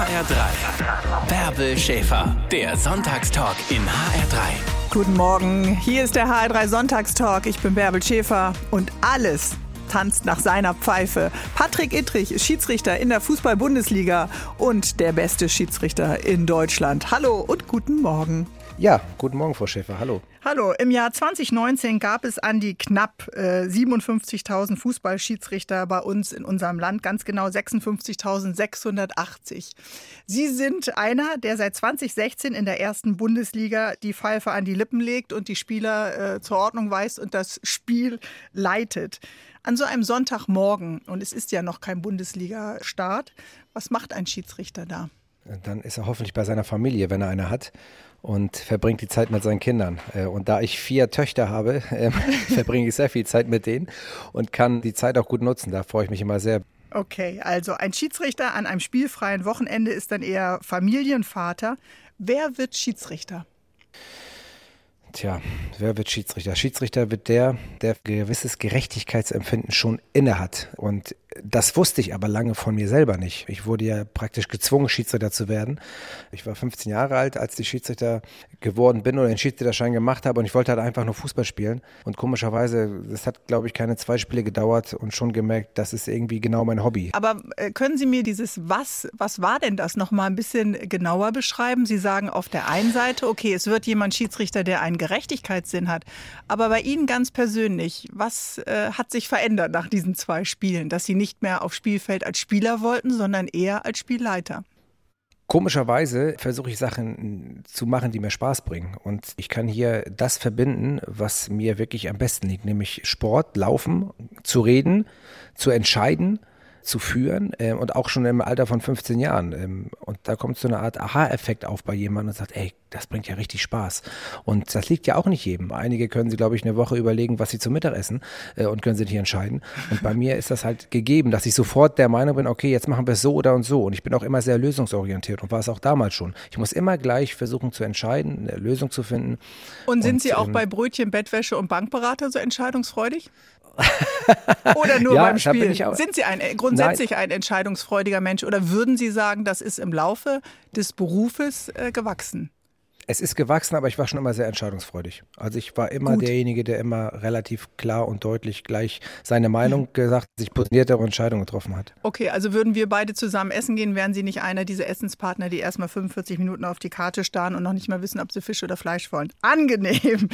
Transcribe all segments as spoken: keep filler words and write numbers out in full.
H R drei. Bärbel Schäfer, der Sonntagstalk in H R drei. Guten Morgen, hier ist der H R drei Sonntagstalk. Ich bin Bärbel Schäfer und alles tanzt nach seiner Pfeife. Patrick Ittrich ist Schiedsrichter in der Fußball-Bundesliga und der beste Schiedsrichter in Deutschland. Hallo und guten Morgen. Ja, guten Morgen, Frau Schäfer. Hallo. Hallo. Im Jahr zwanzig neunzehn gab es an die knapp äh, siebenundfünfzigtausend Fußballschiedsrichter bei uns in unserem Land, ganz genau sechsundfünfzigtausendsechshundertachtzig. Sie sind einer, der seit zwanzig sechzehn in der ersten Bundesliga die Pfeife an die Lippen legt und die Spieler äh, zur Ordnung weist und das Spiel leitet. An so einem Sonntagmorgen, und es ist ja noch kein Bundesliga-Start, was macht ein Schiedsrichter da? Dann ist er hoffentlich bei seiner Familie, wenn er eine hat, und verbringt die Zeit mit seinen Kindern. Und da ich vier Töchter habe, äh, verbringe ich sehr viel Zeit mit denen und kann die Zeit auch gut nutzen. Da freue ich mich immer sehr. Okay, also ein Schiedsrichter an einem spielfreien Wochenende ist dann eher Familienvater. Wer wird Schiedsrichter? Tja, wer wird Schiedsrichter? Schiedsrichter wird der, der gewisses Gerechtigkeitsempfinden schon inne hat. Und das wusste ich aber lange von mir selber nicht. Ich wurde ja praktisch gezwungen, Schiedsrichter zu werden. Ich war fünfzehn Jahre alt, als ich Schiedsrichter geworden bin oder den Schiedsrichterschein gemacht habe, und ich wollte halt einfach nur Fußball spielen. Und komischerweise, das hat, glaube ich, keine zwei Spiele gedauert und schon gemerkt, das ist irgendwie genau mein Hobby. Aber äh, können Sie mir dieses Was, was war denn das, noch mal ein bisschen genauer beschreiben? Sie sagen auf der einen Seite, okay, es wird jemand Schiedsrichter, der einen Gerechtigkeitssinn hat. Aber bei Ihnen ganz persönlich, was äh, hat sich verändert nach diesen zwei Spielen, dass Sie nicht nicht mehr aufs Spielfeld als Spieler wollten, sondern eher als Spielleiter? Komischerweise versuche ich Sachen zu machen, die mir Spaß bringen. Und ich kann hier das verbinden, was mir wirklich am besten liegt, nämlich Sport, Laufen, zu reden, zu entscheiden, zu führen, äh, und auch schon im Alter von fünfzehn Jahren. Ähm, und da kommt so eine Art Aha-Effekt auf bei jemandem und sagt, ey, das bringt ja richtig Spaß. Und das liegt ja auch nicht jedem. Einige können sich, glaube ich, eine Woche überlegen, was sie zum Mittag essen, äh, und können sich nicht entscheiden. Und bei mir ist das halt gegeben, dass ich sofort der Meinung bin, okay, jetzt machen wir es so oder und so. Und ich bin auch immer sehr lösungsorientiert und war es auch damals schon. Ich muss immer gleich versuchen zu entscheiden, eine Lösung zu finden. Und sind und, Sie auch ähm, bei Brötchen, Bettwäsche und Bankberater so entscheidungsfreudig? Oder nur ja, beim Spiel? bin ich auch, Sind Sie ein, grundsätzlich nein. ein entscheidungsfreudiger Mensch oder würden Sie sagen, das ist im Laufe des Berufes äh, gewachsen? Es ist gewachsen, aber ich war schon immer sehr entscheidungsfreudig. Also ich war immer Gut. derjenige, der immer relativ klar und deutlich gleich seine Meinung gesagt, sich positionierte und Entscheidungen getroffen hat. Okay, also würden wir beide zusammen essen gehen, wären Sie nicht einer dieser Essenspartner, die erstmal fünfundvierzig Minuten auf die Karte starren und noch nicht mal wissen, ob sie Fisch oder Fleisch wollen. Angenehm.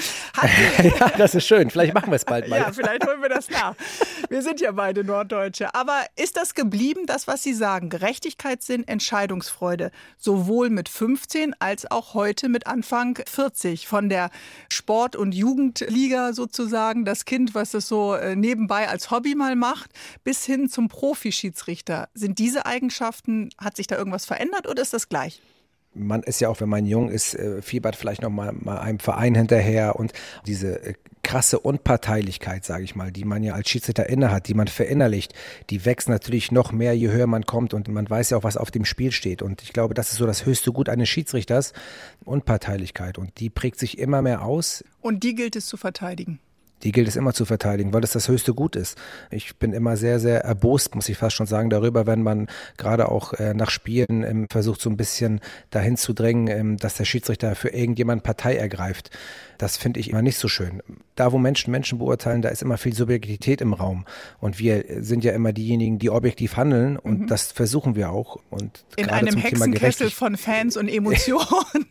Ja, das ist schön. Vielleicht machen wir es bald mal. Ja, vielleicht holen wir das nach. Wir sind ja beide Norddeutsche. Aber ist das geblieben, das, was Sie sagen? Gerechtigkeitssinn, Entscheidungsfreude. Sowohl mit fünfzehn als auch heute mit Anfang vierzig. Von der Sport- und Jugendliga sozusagen, das Kind, was das so nebenbei als Hobby mal macht, bis hin zum Profischiedsrichter. Sind diese Eigenschaften, hat sich da irgendwas verändert oder ist das gleich? Man ist ja auch, wenn man jung ist, fiebert vielleicht noch mal, mal einem Verein hinterher, und diese krasse Unparteilichkeit, sage ich mal, die man ja als Schiedsrichter inne hat, die man verinnerlicht, die wächst natürlich noch mehr, je höher man kommt, und man weiß ja auch, was auf dem Spiel steht, und ich glaube, das ist so das höchste Gut eines Schiedsrichters, Unparteilichkeit, und die prägt sich immer mehr aus. Und die gilt es zu verteidigen? Die gilt es immer zu verteidigen, weil es das höchste Gut ist. Ich bin immer sehr, sehr erbost, muss ich fast schon sagen, darüber, wenn man gerade auch äh, nach Spielen ähm, versucht, so ein bisschen dahin zu drängen, ähm, dass der Schiedsrichter für irgendjemanden Partei ergreift. Das finde ich immer nicht so schön. Da, wo Menschen Menschen beurteilen, da ist immer viel Subjektivität im Raum. Und wir sind ja immer diejenigen, die objektiv handeln, und mhm. das versuchen wir auch. Und in gerade einem zum Thema Hexenkessel von Fans und Emotionen.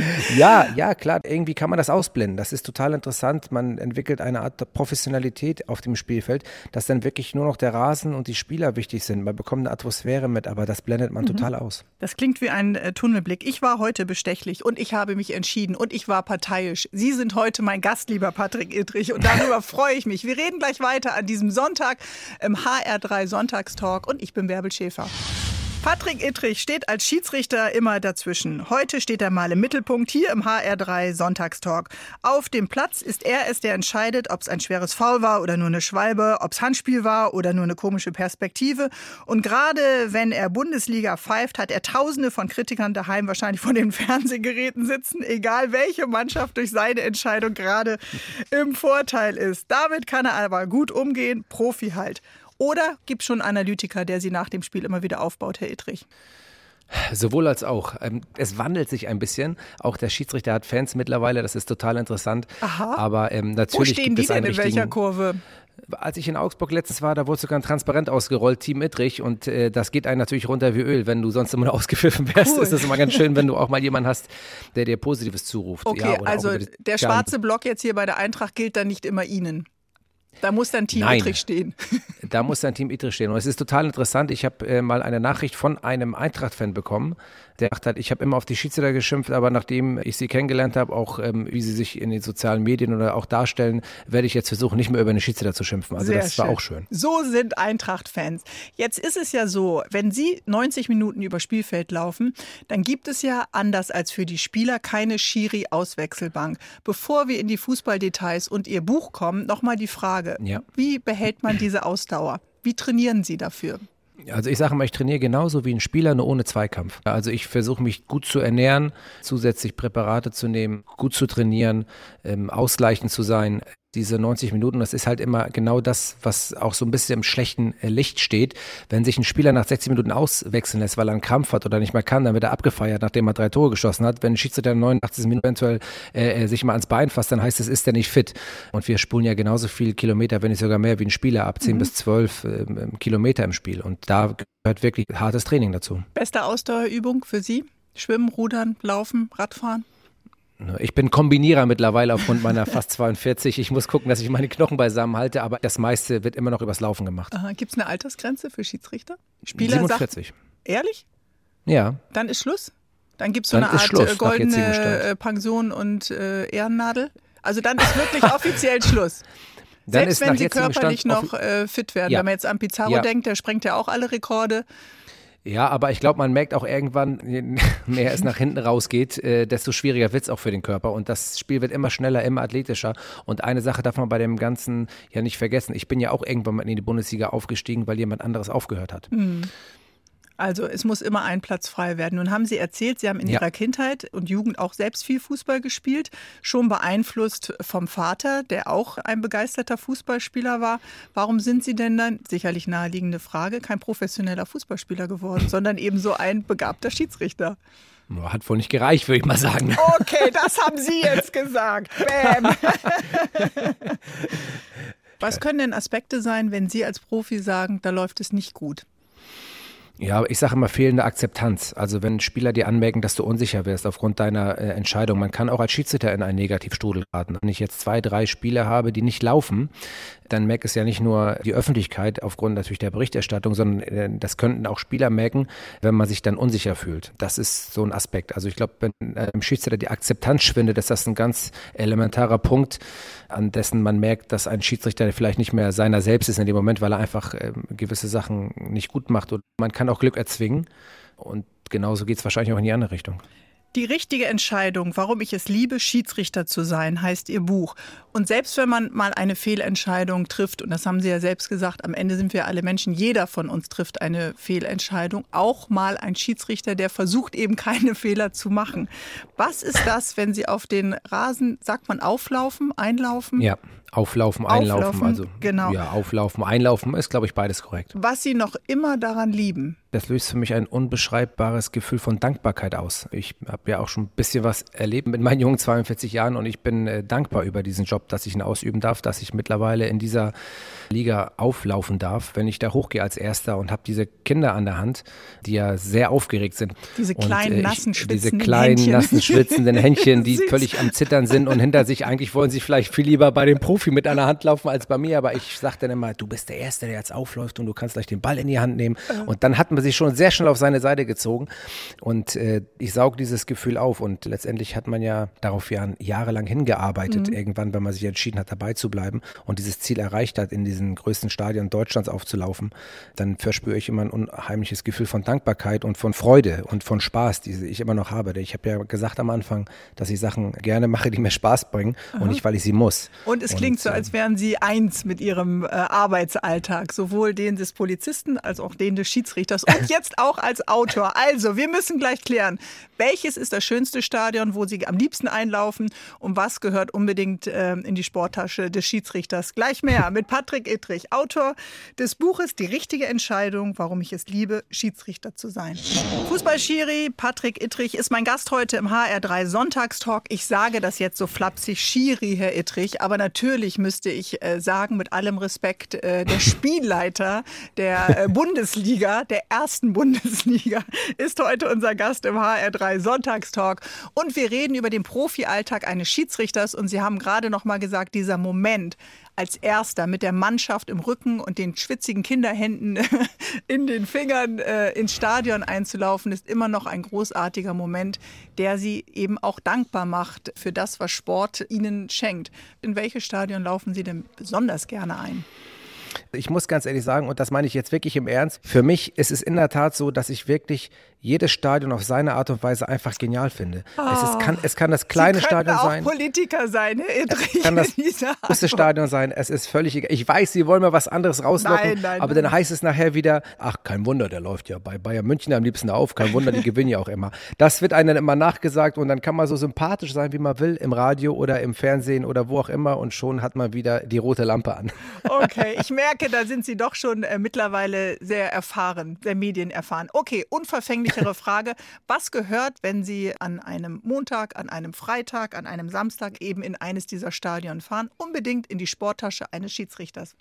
Ja, ja, klar. Irgendwie kann man das ausblenden. Das ist total interessant. Man entwickelt eine Art Professionalität auf dem Spielfeld, dass dann wirklich nur noch der Rasen und die Spieler wichtig sind. Man bekommt eine Atmosphäre mit, aber das blendet man mhm. total aus. Das klingt wie ein äh, Tunnelblick. Ich war heute bestechlich und ich habe mich entschieden und ich war parteiisch. Sie sind heute mein Gast, lieber Patrick Ittrich, und darüber freue ich mich. Wir reden gleich weiter an diesem Sonntag im H R drei Sonntagstalk, und ich bin Bärbel Schäfer. Patrick Ittrich steht als Schiedsrichter immer dazwischen. Heute steht er mal im Mittelpunkt hier im H R drei Sonntagstalk. Auf dem Platz ist er es, der entscheidet, ob es ein schweres Foul war oder nur eine Schwalbe, ob es Handspiel war oder nur eine komische Perspektive. Und gerade wenn er Bundesliga pfeift, hat er Tausende von Kritikern daheim wahrscheinlich vor den Fernsehgeräten sitzen, egal welche Mannschaft durch seine Entscheidung gerade im Vorteil ist. Damit kann er aber gut umgehen, Profi halt. Oder gibt es schon einen Analytiker, der Sie nach dem Spiel immer wieder aufbaut, Herr Ittrich? Sowohl als auch. Es wandelt sich ein bisschen. Auch der Schiedsrichter hat Fans mittlerweile, das ist total interessant. Aha. Aber ähm, natürlich Wo stehen gibt die es einen denn in richtigen, welcher Kurve? Als ich in Augsburg letztens war, da wurde sogar ein Transparent ausgerollt, Team Ittrich, und äh, das geht einem natürlich runter wie Öl. Wenn du sonst immer nur ausgepfiffen wärst, Cool. ist das immer ganz schön, wenn du auch mal jemanden hast, der dir Positives zuruft. Okay, ja, oder also auch über die der schwarze Block jetzt hier bei der Eintracht gilt dann nicht immer Ihnen. Da muss dann Team Nein. Ittrich stehen. Da muss dann Team Ittrich stehen. Und es ist total interessant. Ich habe äh, mal eine Nachricht von einem Eintracht-Fan bekommen, der gesagt hat, ich habe immer auf die Schiedsrichter geschimpft, aber nachdem ich sie kennengelernt habe, auch ähm, wie sie sich in den sozialen Medien oder auch darstellen, werde ich jetzt versuchen, nicht mehr über eine Schiedsrichter zu schimpfen. Also Sehr das war schön. auch schön. So sind Eintracht-Fans. Jetzt ist es ja so, wenn Sie neunzig Minuten über Spielfeld laufen, dann gibt es ja, anders als für die Spieler, keine Schiri-Auswechselbank. Bevor wir in die Fußballdetails und Ihr Buch kommen, nochmal die Frage, Ja. wie behält man diese Ausdauer? Wie trainieren Sie dafür? Also ich sage mal, ich trainiere genauso wie ein Spieler, nur ohne Zweikampf. Also ich versuche mich gut zu ernähren, zusätzlich Präparate zu nehmen, gut zu trainieren, ähm, ausgleichend zu sein. Diese neunzig Minuten, das ist halt immer genau das, was auch so ein bisschen im schlechten Licht steht. Wenn sich ein Spieler nach sechzig Minuten auswechseln lässt, weil er einen Krampf hat oder nicht mehr kann, dann wird er abgefeiert, nachdem er drei Tore geschossen hat. Wenn ein Schiedsrichter in neunundachtzig Minuten eventuell äh, sich mal ans Bein fasst, dann heißt es, ist er nicht fit. Und wir spulen ja genauso viele Kilometer, wenn nicht sogar mehr wie ein Spieler ab, zehn Mhm. bis zwölf äh, Kilometer im Spiel. Und da gehört wirklich hartes Training dazu. Beste Ausdauerübung für Sie? Schwimmen, Rudern, Laufen, Radfahren? Ich bin Kombinierer mittlerweile aufgrund meiner fast zweiundvierzig. Ich muss gucken, dass ich meine Knochen beisammen halte, aber das meiste wird immer noch übers Laufen gemacht. Gibt es eine Altersgrenze für Schiedsrichter? Spieler siebenundvierzig. Sagt, ehrlich? Ja. Dann ist Schluss? Dann gibt es so Dann eine ist Art Schluss, äh, nach jetzigem goldene Stand. äh, Pension und äh, Ehrennadel? Also dann ist wirklich offiziell Schluss. Dann Selbst ist wenn nach Sie jetzigem körperlich Stand noch äh, fit werden. Ja. Wenn man jetzt an Pizarro Ja. denkt, der sprengt ja auch alle Rekorde. Ja, aber ich glaube, man merkt auch irgendwann, je mehr es nach hinten rausgeht, äh, desto schwieriger wird es auch für den Körper. Und das Spiel wird immer schneller, immer athletischer. Und eine Sache darf man bei dem Ganzen ja nicht vergessen. Ich bin ja auch irgendwann mal in die Bundesliga aufgestiegen, weil jemand anderes aufgehört hat. Hm. Also es muss immer ein Platz frei werden. Nun haben Sie erzählt, Sie haben in Ja. Ihrer Kindheit und Jugend auch selbst viel Fußball gespielt, schon beeinflusst vom Vater, der auch ein begeisterter Fußballspieler war. Warum sind Sie denn dann, sicherlich naheliegende Frage, kein professioneller Fußballspieler geworden, sondern eben so ein begabter Schiedsrichter? Hat wohl nicht gereicht, würde ich mal sagen. Okay, das haben Sie jetzt gesagt. Bäm. Was können denn Aspekte sein, wenn Sie als Profi sagen, da läuft es nicht gut? Ja, ich sage immer fehlende Akzeptanz. Also wenn Spieler dir anmerken, dass du unsicher wirst aufgrund deiner äh, Entscheidung. Man kann auch als Schiedsrichter in einen Negativstrudel geraten. Wenn ich jetzt zwei, drei Spieler habe, die nicht laufen, dann merkt es ja nicht nur die Öffentlichkeit aufgrund natürlich der Berichterstattung, sondern äh, das könnten auch Spieler merken, wenn man sich dann unsicher fühlt. Das ist so ein Aspekt. Also ich glaube, wenn äh, im Schiedsrichter die Akzeptanz schwindet, ist das ein ganz elementarer Punkt, an dessen man merkt, dass ein Schiedsrichter vielleicht nicht mehr seiner selbst ist in dem Moment, weil er einfach äh, gewisse Sachen nicht gut macht. Und man kann auch Glück erzwingen und genauso geht es wahrscheinlich auch in die andere Richtung. Die richtige Entscheidung, warum ich es liebe, Schiedsrichter zu sein, heißt Ihr Buch. Und selbst wenn man mal eine Fehlentscheidung trifft, und das haben Sie ja selbst gesagt, am Ende sind wir alle Menschen, jeder von uns trifft eine Fehlentscheidung, auch mal ein Schiedsrichter, der versucht eben keine Fehler zu machen. Was ist das, wenn Sie auf den Rasen, sagt man auflaufen, einlaufen? Ja, auflaufen, einlaufen. Auflaufen, also genau. Ja, auflaufen, einlaufen ist, glaube ich, beides korrekt. Was Sie noch immer daran lieben? Das löst für mich ein unbeschreibbares Gefühl von Dankbarkeit aus. Ich habe ja auch schon ein bisschen was erlebt mit meinen jungen zweiundvierzig Jahren und ich bin äh, dankbar über diesen Job, dass ich ihn ausüben darf, dass ich mittlerweile in dieser Liga auflaufen darf, wenn ich da hochgehe als Erster und habe diese Kinder an der Hand, die ja sehr aufgeregt sind. Diese kleinen, und, äh, nassen, ich, schwitzenden Diese kleinen, Händchen. nassen, schwitzenden Händchen, die Süß. völlig am Zittern sind und hinter sich, eigentlich wollen sie vielleicht viel lieber bei dem Profi mit einer Hand laufen als bei mir, aber ich sage dann immer, du bist der Erste, der jetzt aufläuft und du kannst gleich den Ball in die Hand nehmen. Und dann hat man sich schon sehr schnell auf seine Seite gezogen und äh, ich sauge dieses Gefühl auf und letztendlich hat man ja darauf ja jahrelang hingearbeitet, Mhm. irgendwann, wenn man sich entschieden hat, dabei zu bleiben und dieses Ziel erreicht hat, in diesen größten Stadien Deutschlands aufzulaufen, dann verspüre ich immer ein unheimliches Gefühl von Dankbarkeit und von Freude und von Spaß, die ich immer noch habe. Ich habe ja gesagt am Anfang, dass ich Sachen gerne mache, die mir Spaß bringen und nicht, weil ich sie muss. Und es klingt klingt so, als wären Sie eins mit Ihrem äh, Arbeitsalltag, sowohl den des Polizisten als auch den des Schiedsrichters und jetzt auch als Autor. Also, wir müssen gleich klären, welches ist das schönste Stadion, wo Sie am liebsten einlaufen und was gehört unbedingt äh, in die Sporttasche des Schiedsrichters. Gleich mehr mit Patrick Ittrich, Autor des Buches Die richtige Entscheidung, warum ich es liebe, Schiedsrichter zu sein. Fußball-Schiri Patrick Ittrich ist mein Gast heute im H R drei Sonntagstalk. Ich sage das jetzt so flapsig, Schiri, Herr Ittrich, aber natürlich müsste ich äh, sagen, mit allem Respekt, äh, der Spielleiter der äh, Bundesliga, der ersten Bundesliga, ist heute unser Gast im H R drei Sonntagstalk. Und wir reden über den Profi-Alltag eines Schiedsrichters. Und Sie haben gerade noch mal gesagt, dieser Moment, als Erster mit der Mannschaft im Rücken und den schwitzigen Kinderhänden in den Fingern äh, ins Stadion einzulaufen, ist immer noch ein großartiger Moment, der Sie eben auch dankbar macht für das, was Sport Ihnen schenkt. In welches Stadion laufen Sie denn besonders gerne ein? Ich muss ganz ehrlich sagen, und das meine ich jetzt wirklich im Ernst, für mich ist es in der Tat so, dass ich wirklich jedes Stadion auf seine Art und Weise einfach genial finde. Oh, es, ist, kann, es kann das kleine Sie Stadion auch sein. Politiker sein, Herr Ittrich. Es kann das große Stadion sein. Es ist völlig egal. Ich weiß, Sie wollen mal was anderes rauslocken, nein, nein, aber nein. Dann heißt es nachher wieder, ach, kein Wunder, der läuft ja bei Bayern München am liebsten auf. Kein Wunder, die gewinnen ja auch immer. Das wird einem dann immer nachgesagt und dann kann man so sympathisch sein, wie man will, im Radio oder im Fernsehen oder wo auch immer und schon hat man wieder die rote Lampe an. Okay, ich merke, da sind Sie doch schon äh, mittlerweile sehr erfahren, sehr medienerfahren. Okay, unverfänglichere Frage. Was gehört, wenn Sie an einem Montag, an einem Freitag, an einem Samstag eben in eines dieser Stadien fahren? Unbedingt in die Sporttasche eines Schiedsrichters.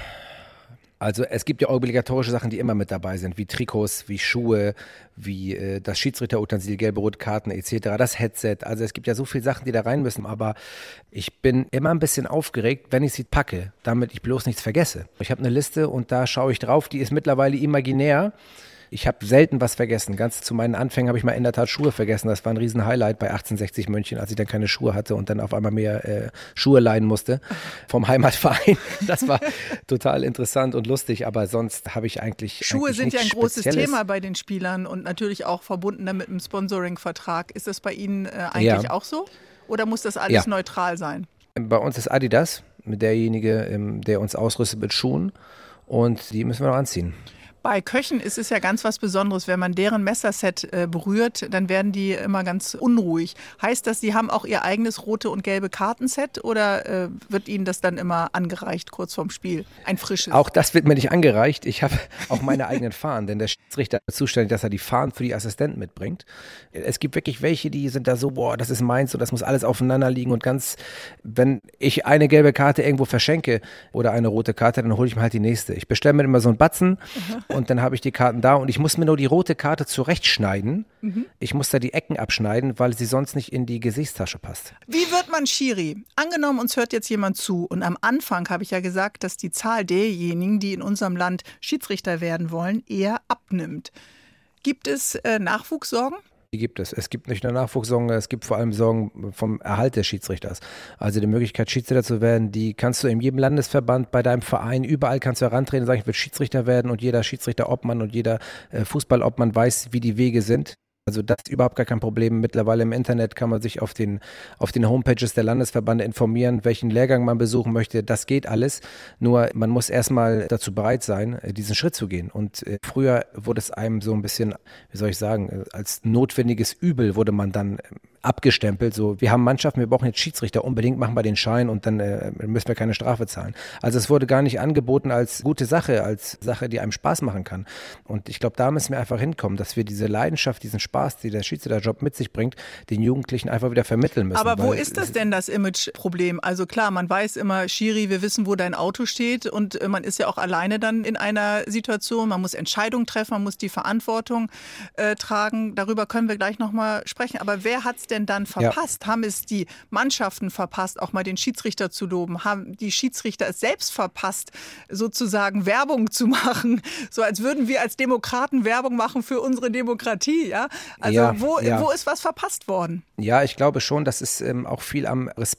Also es gibt ja obligatorische Sachen, die immer mit dabei sind, wie Trikots, wie Schuhe, wie äh, das Schiedsrichterutensil, gelbe Rotkarten et cetera, das Headset. Also es gibt ja so viele Sachen, die da rein müssen, aber ich bin immer ein bisschen aufgeregt, wenn ich sie packe, damit ich bloß nichts vergesse. Ich habe eine Liste und da schaue ich drauf, die ist mittlerweile imaginär. Ich habe selten was vergessen. Ganz zu meinen Anfängen habe ich mal in der Tat Schuhe vergessen. Das war ein riesen Highlight bei achtzehnhundertsechzig München, als ich dann keine Schuhe hatte und dann auf einmal mehr äh, Schuhe leihen musste vom Heimatverein. Das war total interessant und lustig, aber sonst habe ich eigentlich Schuhe eigentlich sind ja ein großes Spezielles. Thema bei den Spielern und natürlich auch verbunden mit einem Sponsoring-Vertrag. Ist das bei Ihnen äh, eigentlich ja. auch so? Oder muss das alles ja. neutral sein? Bei uns ist Adidas derjenige, der uns ausrüstet mit Schuhen und die müssen wir noch anziehen. Bei Köchen ist es ja ganz was Besonderes. Wenn man deren Messerset äh, berührt, dann werden die immer ganz unruhig. Heißt das, Sie haben auch Ihr eigenes rote und gelbe Kartenset oder äh, wird Ihnen das dann immer angereicht kurz vorm Spiel? Ein frisches? Auch das wird mir nicht angereicht. Ich habe auch meine eigenen Fahnen, denn der Schiedsrichter ist zuständig, dass er die Fahnen für die Assistenten mitbringt. Es gibt wirklich welche, die sind da so, boah, das ist meins und das muss alles aufeinander liegen und ganz, wenn ich eine gelbe Karte irgendwo verschenke oder eine rote Karte, dann hole ich mir halt die nächste. Ich bestelle mir immer so einen Batzen. Mhm. Und dann habe ich die Karten da und ich muss mir nur die rote Karte zurechtschneiden. Mhm. Ich muss da die Ecken abschneiden, weil sie sonst nicht in die Gesichtstasche passt. Wie wird man Schiri? Angenommen, uns hört jetzt jemand zu und am Anfang habe ich ja gesagt, dass die Zahl derjenigen, die in unserem Land Schiedsrichter werden wollen, eher abnimmt. Gibt es äh, Nachwuchssorgen? Die gibt es. Es gibt nicht nur Nachwuchssorgen, es gibt vor allem Sorgen vom Erhalt des Schiedsrichters. Also die Möglichkeit, Schiedsrichter zu werden, die kannst du in jedem Landesverband, bei deinem Verein, überall kannst du herantreten und sagen, ich will Schiedsrichter werden und jeder Schiedsrichter-Obmann und jeder äh, Fußball-Obmann weiß, wie die Wege sind. Also das ist überhaupt gar kein Problem. Mittlerweile im Internet kann man sich auf den, auf den Homepages der Landesverbände informieren, welchen Lehrgang man besuchen möchte. Das geht alles. Nur man muss erstmal dazu bereit sein, diesen Schritt zu gehen. Und äh, früher wurde es einem so ein bisschen, wie soll ich sagen, als notwendiges Übel wurde man dann abgestempelt. So, wir haben Mannschaften, wir brauchen jetzt Schiedsrichter, unbedingt machen wir den Schein und dann äh, müssen wir keine Strafe zahlen. Also es wurde gar nicht angeboten als gute Sache, als Sache, die einem Spaß machen kann. Und ich glaube, da müssen wir einfach hinkommen, dass wir diese Leidenschaft, diesen Spaß, die der Schiedsrichterjob mit sich bringt, den Jugendlichen einfach wieder vermitteln müssen. Aber wo ist das denn, das Imageproblem? Also klar, man weiß immer, Schiri, wir wissen, wo dein Auto steht und man ist ja auch alleine dann in einer Situation, man muss Entscheidungen treffen, man muss die Verantwortung äh, tragen. Darüber können wir gleich nochmal sprechen. Aber wer hat es denn dann verpasst? Ja. Haben es die Mannschaften verpasst, auch mal den Schiedsrichter zu loben? Haben die Schiedsrichter es selbst verpasst, sozusagen Werbung zu machen? So als würden wir als Demokraten Werbung machen für unsere Demokratie, ja? Also ja, wo, ja. wo ist was verpasst worden? Ja, ich glaube schon, dass es ähm, auch viel am Respekt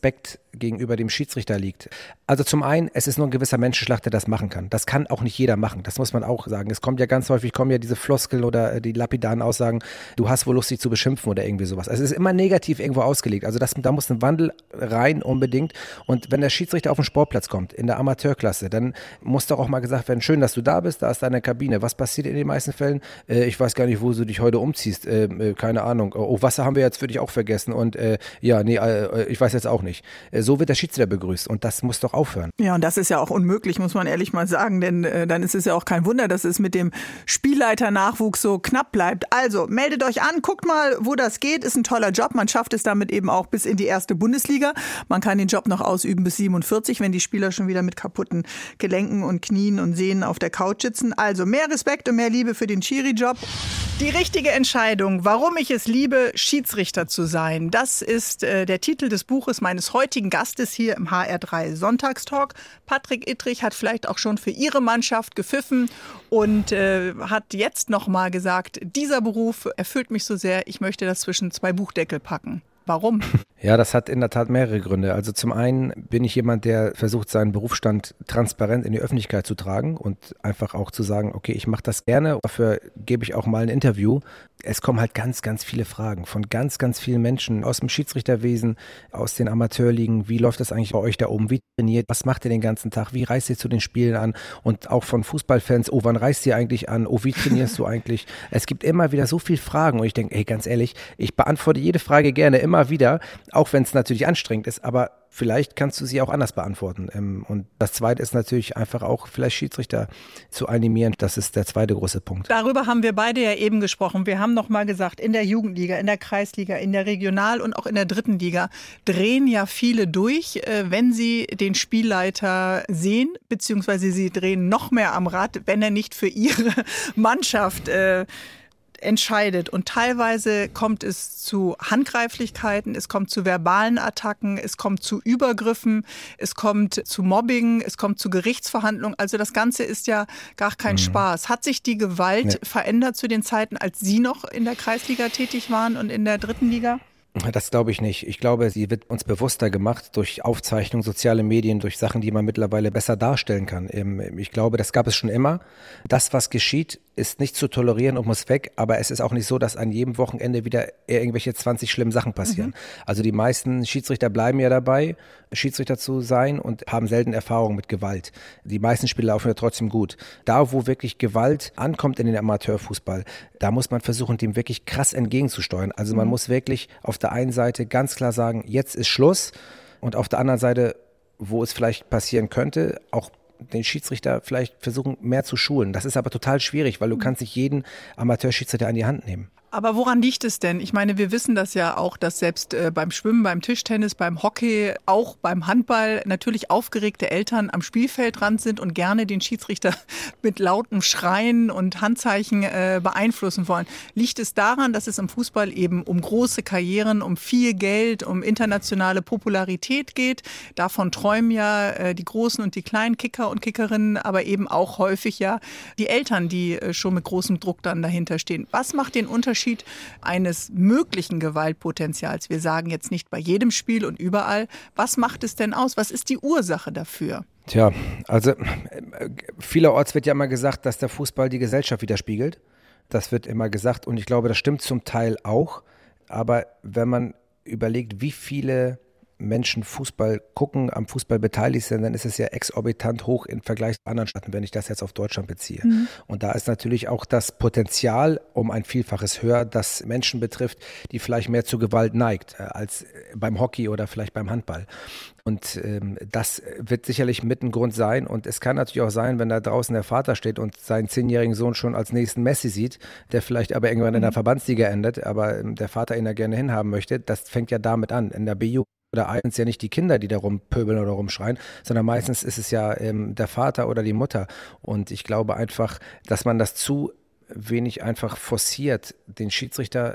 gegenüber dem Schiedsrichter liegt. Also zum einen, es ist nur ein gewisser Menschenschlag, der das machen kann. Das kann auch nicht jeder machen, das muss man auch sagen. Es kommt ja ganz häufig, kommen ja diese Floskeln oder die lapidaren Aussagen, du hast wohl Lust, dich zu beschimpfen oder irgendwie sowas. Also es ist immer negativ irgendwo ausgelegt. Also das, da muss ein Wandel rein unbedingt. Und wenn der Schiedsrichter auf den Sportplatz kommt, in der Amateurklasse, dann muss doch auch mal gesagt werden, schön, dass du da bist, da ist deine Kabine. Was passiert in den meisten Fällen? Äh, ich weiß gar nicht, wo du dich heute umziehst. Äh, äh, keine Ahnung. Oh, Wasser haben wir jetzt für dich auch vergessen. Und äh, ja, nee, äh, ich weiß jetzt auch nicht. Äh, so wird der Schiedsrichter begrüßt. Und das muss doch aufhören. Ja, und das ist ja auch unmöglich, muss man ehrlich mal sagen. Denn äh, dann ist es ja auch kein Wunder, dass es mit dem Spielleiternachwuchs so knapp bleibt. Also, meldet euch an, guckt mal, wo das geht. Ist ein toller Job. Man schafft es damit eben auch bis in die erste Bundesliga. Man kann den Job noch ausüben bis siebenundvierzig, wenn die Spieler schon wieder mit kaputten Gelenken und Knien und Sehnen auf der Couch sitzen. Also mehr Respekt und mehr Liebe für den Schiri-Job. Die richtige Entscheidung, warum ich es liebe, Schiedsrichter zu sein. Das ist äh, der Titel des Buches meines heutigen Gastes hier im H R drei Sonntagstalk. Patrick Ittrich hat vielleicht auch schon für ihre Mannschaft gepfiffen und äh, hat jetzt noch mal gesagt, dieser Beruf erfüllt mich so sehr, ich möchte das zwischen zwei Buchdeckel packen. Warum? Ja, das hat in der Tat mehrere Gründe. Also zum einen bin ich jemand, der versucht, seinen Berufsstand transparent in die Öffentlichkeit zu tragen und einfach auch zu sagen, okay, ich mache das gerne, dafür gebe ich auch mal ein Interview. Es kommen halt ganz, ganz viele Fragen von ganz, ganz vielen Menschen aus dem Schiedsrichterwesen, aus den Amateurligen. Wie läuft das eigentlich bei euch da oben? Wie trainiert? Was macht ihr den ganzen Tag? Wie reist ihr zu den Spielen an? Und auch von Fußballfans, oh, wann reist ihr eigentlich an? Oh, wie trainierst du eigentlich? Es gibt immer wieder so viele Fragen und ich denke, ey, ganz ehrlich, ich beantworte jede Frage gerne immer wieder, auch wenn es natürlich anstrengend ist, aber vielleicht kannst du sie auch anders beantworten. Und das Zweite ist natürlich einfach auch vielleicht Schiedsrichter zu animieren. Das ist der zweite große Punkt. Darüber haben wir beide ja eben gesprochen. Wir haben noch mal gesagt, in der Jugendliga, in der Kreisliga, in der Regional- und auch in der dritten Liga drehen ja viele durch, wenn sie den Spielleiter sehen, beziehungsweise sie drehen noch mehr am Rad, wenn er nicht für ihre Mannschaft äh, entscheidet. Und teilweise kommt es zu Handgreiflichkeiten, es kommt zu verbalen Attacken, es kommt zu Übergriffen, es kommt zu Mobbing, es kommt zu Gerichtsverhandlungen. Also das Ganze ist ja gar kein mhm. Spaß. Hat sich die Gewalt ja. verändert zu den Zeiten, als Sie noch in der Kreisliga tätig waren und in der dritten Liga? Das glaube ich nicht. Ich glaube, sie wird uns bewusster gemacht durch Aufzeichnungen, soziale Medien, durch Sachen, die man mittlerweile besser darstellen kann. Ich glaube, das gab es schon immer. Das, was geschieht, ist nicht zu tolerieren und muss weg, aber es ist auch nicht so, dass an jedem Wochenende wieder irgendwelche zwanzig schlimmen Sachen passieren. Mhm. Also die meisten Schiedsrichter bleiben ja dabei, Schiedsrichter zu sein und haben selten Erfahrung mit Gewalt. Die meisten Spiele laufen ja trotzdem gut. Da, wo wirklich Gewalt ankommt in den Amateurfußball, da muss man versuchen, dem wirklich krass entgegenzusteuern. Also man mhm. muss wirklich auf der einen Seite ganz klar sagen, jetzt ist Schluss, und auf der anderen Seite, wo es vielleicht passieren könnte, auch den Schiedsrichter vielleicht versuchen, mehr zu schulen. Das ist aber total schwierig, weil du kannst nicht jeden Amateurschiedsrichter an die Hand nehmen. Aber woran liegt es denn? Ich meine, wir wissen das ja auch, dass selbst äh, beim Schwimmen, beim Tischtennis, beim Hockey, auch beim Handball natürlich aufgeregte Eltern am Spielfeldrand sind und gerne den Schiedsrichter mit lautem Schreien und Handzeichen äh, beeinflussen wollen. Liegt es daran, dass es im Fußball eben um große Karrieren, um viel Geld, um internationale Popularität geht? Davon träumen ja äh, die großen und die kleinen Kicker und Kickerinnen, aber eben auch häufig ja die Eltern, die äh, schon mit großem Druck dann dahinter stehen. Was macht den Unterschied eines möglichen Gewaltpotenzials? Wir sagen jetzt nicht bei jedem Spiel und überall. Was macht es denn aus? Was ist die Ursache dafür? Tja, also vielerorts wird ja immer gesagt, dass der Fußball die Gesellschaft widerspiegelt. Das wird immer gesagt und ich glaube, das stimmt zum Teil auch. Aber wenn man überlegt, wie viele Menschen Fußball gucken, am Fußball beteiligt sind, dann ist es ja exorbitant hoch im Vergleich zu anderen Staaten, wenn ich das jetzt auf Deutschland beziehe. Mhm. Und da ist natürlich auch das Potenzial um ein Vielfaches höher, das Menschen betrifft, die vielleicht mehr zu Gewalt neigt, als beim Hockey oder vielleicht beim Handball. Und ähm, das wird sicherlich mit ein Grund sein. Und es kann natürlich auch sein, wenn da draußen der Vater steht und seinen zehnjährigen Sohn schon als nächsten Messi sieht, der vielleicht aber irgendwann in der Verbandsliga endet, aber ähm, der Vater ihn da gerne hinhaben möchte, das fängt ja damit an. In der B-Jugend oder eins ja nicht die Kinder, die da rumpöbeln oder rumschreien, sondern meistens ist es ja ähm, der Vater oder die Mutter. Und ich glaube einfach, dass man das zu wenig einfach forciert, den Schiedsrichter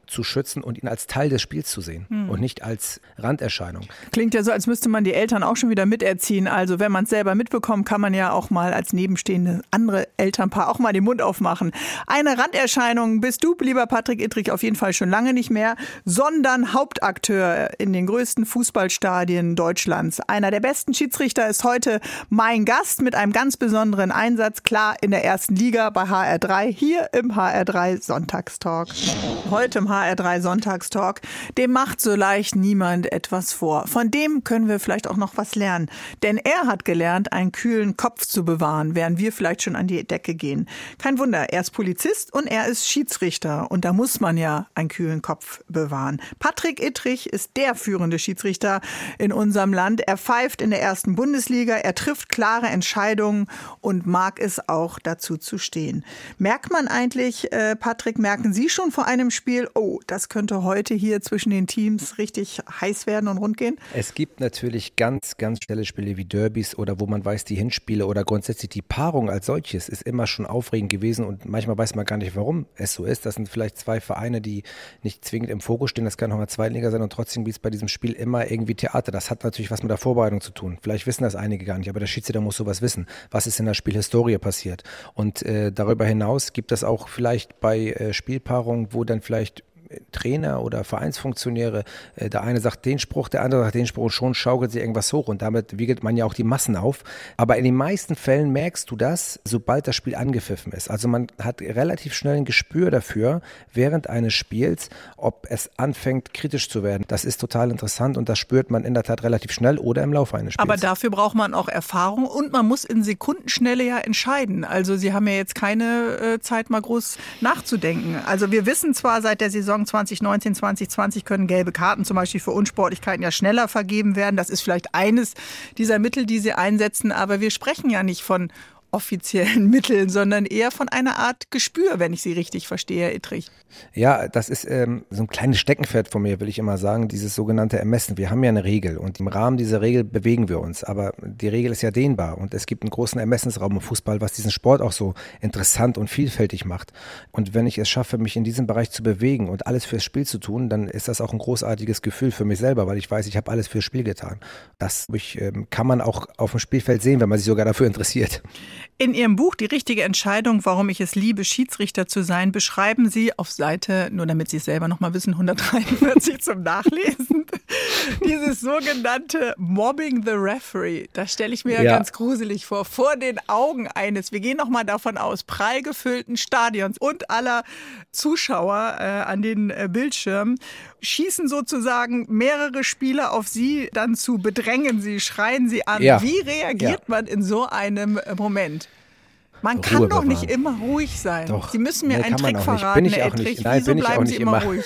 zu schützen und ihn als Teil des Spiels zu sehen hm. und nicht als Randerscheinung. Klingt ja so, als müsste man die Eltern auch schon wieder miterziehen. Also wenn man es selber mitbekommt, kann man ja auch mal als nebenstehende andere Elternpaar auch mal den Mund aufmachen. Eine Randerscheinung bist du, lieber Patrick Ittrich, auf jeden Fall schon lange nicht mehr, sondern Hauptakteur in den größten Fußballstadien Deutschlands. Einer der besten Schiedsrichter ist heute mein Gast mit einem ganz besonderen Einsatz, klar in der ersten Liga bei H R drei, hier im H R drei Sonntagstalk. Heute im H R drei Sonntagstalk, dem macht so leicht niemand etwas vor. Von dem können wir vielleicht auch noch was lernen. Denn er hat gelernt, einen kühlen Kopf zu bewahren, während wir vielleicht schon an die Decke gehen. Kein Wunder, er ist Polizist und er ist Schiedsrichter. Und da muss man ja einen kühlen Kopf bewahren. Patrick Ittrich ist der führende Schiedsrichter in unserem Land. Er pfeift in der ersten Bundesliga, er trifft klare Entscheidungen und mag es auch, dazu zu stehen. Merkt man eigentlich, äh, Patrick, merken Sie schon vor einem Spiel, oh, das könnte heute hier zwischen den Teams richtig heiß werden und rund gehen? Es gibt natürlich ganz, ganz schnelle Spiele wie Derbys oder wo man weiß, die Hinspiele oder grundsätzlich die Paarung als solches ist immer schon aufregend gewesen und manchmal weiß man gar nicht, warum es so ist. Das sind vielleicht zwei Vereine, die nicht zwingend im Fokus stehen, das kann auch in der zweiten Liga sein und trotzdem gibt es bei diesem Spiel immer irgendwie Theater. Das hat natürlich was mit der Vorbereitung zu tun. Vielleicht wissen das einige gar nicht, aber der Schiedsrichter muss sowas wissen. Was ist in der Spielhistorie passiert? Und äh, darüber hinaus gibt es auch vielleicht bei äh, Spielpaarungen, wo dann vielleicht Trainer oder Vereinsfunktionäre, äh, der eine sagt den Spruch, der andere sagt den Spruch, schon schaukelt sich irgendwas hoch und damit wiegelt man ja auch die Massen auf. Aber in den meisten Fällen merkst du das, sobald das Spiel angepfiffen ist. Also man hat relativ schnell ein Gespür dafür, während eines Spiels, ob es anfängt kritisch zu werden. Das ist total interessant und das spürt man in der Tat relativ schnell oder im Laufe eines Spiels. Aber dafür braucht man auch Erfahrung und man muss in Sekundenschnelle ja entscheiden. Also Sie haben ja jetzt keine äh, Zeit mal groß nachzudenken. Also wir wissen zwar seit der Saison zwanzig neunzehn, zwanzig zwanzig können gelbe Karten zum Beispiel für Unsportlichkeiten ja schneller vergeben werden. Das ist vielleicht eines dieser Mittel, die Sie einsetzen. Aber wir sprechen ja nicht von offiziellen Mitteln, sondern eher von einer Art Gespür, wenn ich Sie richtig verstehe, Herr Ittrich. Ja, das ist ähm, so ein kleines Steckenpferd von mir, will ich immer sagen, dieses sogenannte Ermessen. Wir haben ja eine Regel und im Rahmen dieser Regel bewegen wir uns, aber die Regel ist ja dehnbar und es gibt einen großen Ermessensraum im Fußball, was diesen Sport auch so interessant und vielfältig macht. Und wenn ich es schaffe, mich in diesem Bereich zu bewegen und alles fürs Spiel zu tun, dann ist das auch ein großartiges Gefühl für mich selber, weil ich weiß, ich habe alles fürs Spiel getan. Das ich, ähm, kann man auch auf dem Spielfeld sehen, wenn man sich sogar dafür interessiert. In Ihrem Buch Die richtige Entscheidung, warum ich es liebe, Schiedsrichter zu sein, beschreiben Sie auf Seite, nur damit Sie es selber noch mal wissen, hundertdreiundvierzig zum Nachlesen, dieses sogenannte Mobbing the Referee. Das stelle ich mir ja, ja ganz gruselig vor. Vor den Augen eines, wir gehen noch mal davon aus, prall gefüllten Stadions und aller Zuschauer äh, an den äh, Bildschirmen, schießen sozusagen mehrere Spieler auf Sie dann zu, bedrängen Sie, schreien Sie an. Ja. Wie reagiert ja. man in so einem Moment? Man Ruhe kann doch nicht immer ruhig sein. Doch. Sie müssen mir nee, einen Trick verraten, bin ich Herr auch Ittrich. nicht. Nein, Wieso bin ich bleiben auch nicht Sie immer immer ruhig?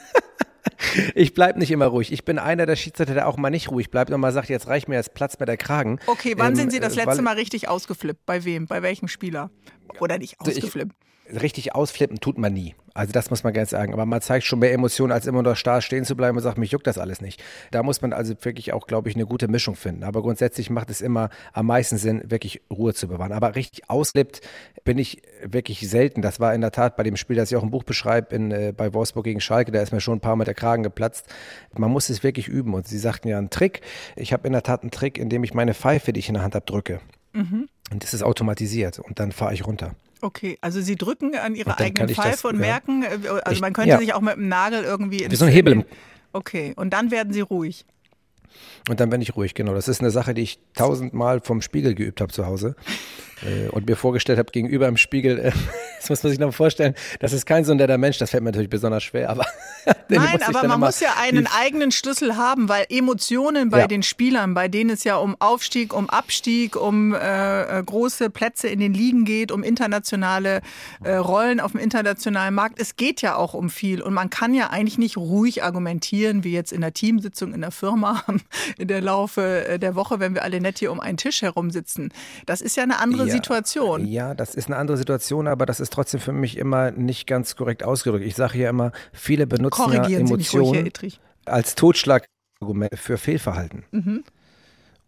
Ich bleibe nicht immer ruhig. Ich bin einer der Schiedsrichter, der auch mal nicht ruhig bleibt und mal sagt, jetzt reicht mir jetzt Platz bei der Kragen. Okay, wann ähm, sind Sie das letzte weil, Mal richtig ausgeflippt? Bei wem? Bei welchem Spieler? Oder nicht ausgeflippt? Ich, richtig ausflippen tut man nie. Also das muss man ganz sagen. Aber man zeigt schon mehr Emotionen, als immer nur starr stehen zu bleiben und sagt, mich juckt das alles nicht. Da muss man also wirklich auch, glaube ich, eine gute Mischung finden. Aber grundsätzlich macht es immer am meisten Sinn, wirklich Ruhe zu bewahren. Aber richtig ausflippt bin ich wirklich selten. Das war in der Tat bei dem Spiel, das ich auch im Buch beschreibe, in, äh, bei Wolfsburg gegen Schalke, da ist mir schon ein paar Mal der Kragen geplatzt. Man muss es wirklich üben. Und Sie sagten ja einen Trick. Ich habe in der Tat einen Trick, indem ich meine Pfeife, die ich in der Hand habe, drücke. Mhm. Und das ist automatisiert. Und dann fahre ich runter. Okay, also Sie drücken an Ihre eigene Pfeife das, und ja. merken, also ich, man könnte ja. sich auch mit dem Nagel irgendwie... Wie so ein Hebel. Im Okay, und dann werden Sie ruhig. Und dann bin ich ruhig, genau. Das ist eine Sache, die ich tausendmal vom Spiegel geübt habe zu Hause äh, und mir vorgestellt habe gegenüber im Spiegel. Äh, das muss man sich noch vorstellen. Das ist kein so ein netter Mensch, das fällt mir natürlich besonders schwer. Aber Nein, aber man muss ja einen eigenen Schlüssel haben, weil Emotionen bei ja. den Spielern, bei denen es ja um Aufstieg, um Abstieg, um äh, große Plätze in den Ligen geht, um internationale äh, Rollen auf dem internationalen Markt. Es geht ja auch um viel und man kann ja eigentlich nicht ruhig argumentieren, wie jetzt in der Teamsitzung in der Firma in der Laufe der Woche, wenn wir alle nett hier um einen Tisch herum sitzen. Das ist ja eine andere ja, Situation. Ja, das ist eine andere Situation, aber das ist trotzdem für mich immer nicht ganz korrekt ausgedrückt. Ich sage ja immer, viele benutzen ja Emotionen als Totschlagargument für Fehlverhalten. Mhm.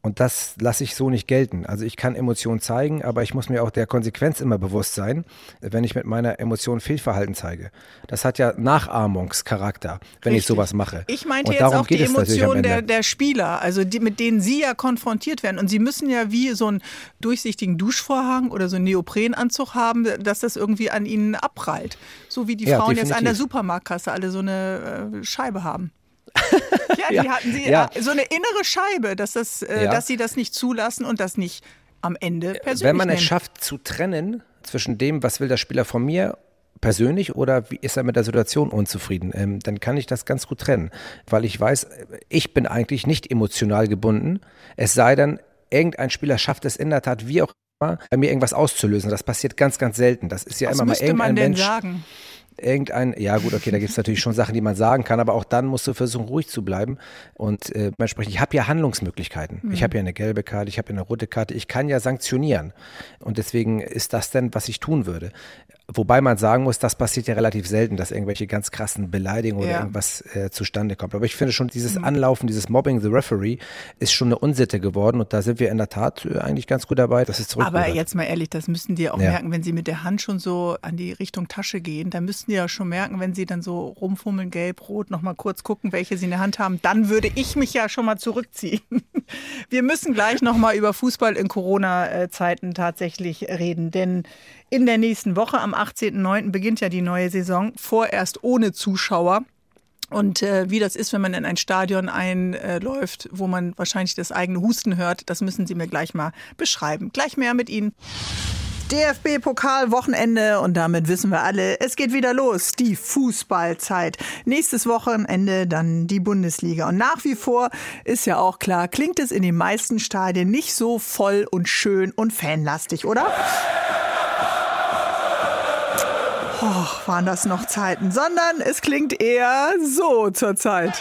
Und das lasse ich so nicht gelten. Also ich kann Emotionen zeigen, aber ich muss mir auch der Konsequenz immer bewusst sein, wenn ich mit meiner Emotion Fehlverhalten zeige. Das hat ja Nachahmungscharakter, wenn Richtig. ich sowas mache. Ich meinte und jetzt darum auch geht die es natürlich am Emotionen Ende. der, der Spieler, also die, mit denen sie ja konfrontiert werden. Und sie müssen ja wie so einen durchsichtigen Duschvorhang oder so einen Neoprenanzug haben, dass das irgendwie an ihnen abprallt. So wie die Ja, Frauen definitiv. jetzt an der Supermarktkasse alle so eine äh, Scheibe haben. Ja, die Ja, hatten sie ja. äh, so eine innere Scheibe, dass, das, äh, Ja. dass sie das nicht zulassen und das nicht am Ende persönlich Wenn man es nehmen. schafft zu trennen zwischen dem, was will der Spieler von mir persönlich oder wie ist er mit der Situation unzufrieden, ähm, dann kann ich das ganz gut trennen, weil ich weiß, ich bin eigentlich nicht emotional gebunden, es sei denn, irgendein Spieler schafft es in der Tat, wie auch immer, bei mir irgendwas auszulösen. Das passiert ganz, ganz selten. Das ist ja Was immer mal müsste irgendein man denn Mensch. sagen? Irgendein, ja gut, okay, da gibt es natürlich schon Sachen, die man sagen kann, aber auch dann musst du versuchen, ruhig zu bleiben. Und äh, entsprechend, ich habe ja Handlungsmöglichkeiten. Mhm. Ich habe ja eine gelbe Karte, ich habe ja eine rote Karte, ich kann ja sanktionieren. Und deswegen ist das denn, was ich tun würde. Wobei man sagen muss, das passiert ja relativ selten, dass irgendwelche ganz krassen Beleidigungen oder Ja. irgendwas äh, zustande kommt. Aber ich finde schon, dieses Anlaufen, dieses Mobbing the Referee ist schon eine Unsitte geworden und da sind wir in der Tat äh, eigentlich ganz gut dabei, dass es zurückrudert. Aber jetzt mal ehrlich, das müssten die auch Ja. merken, wenn sie mit der Hand schon so an die Richtung Tasche gehen. Da müssten die ja schon merken, wenn sie dann so rumfummeln, gelb, rot, nochmal kurz gucken, welche sie in der Hand haben. Dann würde ich mich ja schon mal zurückziehen. Wir müssen gleich nochmal über Fußball in Corona-Zeiten tatsächlich reden. Denn in der nächsten Woche, am achtzehnten neunten beginnt ja die neue Saison, vorerst ohne Zuschauer. Und äh, wie das ist, wenn man in ein Stadion einläuft, wo man wahrscheinlich das eigene Husten hört, das müssen Sie mir gleich mal beschreiben. Gleich mehr mit Ihnen. D F B-Pokal-Wochenende und damit wissen wir alle, es geht wieder los, die Fußballzeit. Nächstes Wochenende dann die Bundesliga. Und nach wie vor ist ja auch klar, klingt es in den meisten Stadien nicht so voll und schön und fanlastig, oder? Oh, waren das noch Zeiten, sondern es klingt eher so zurzeit.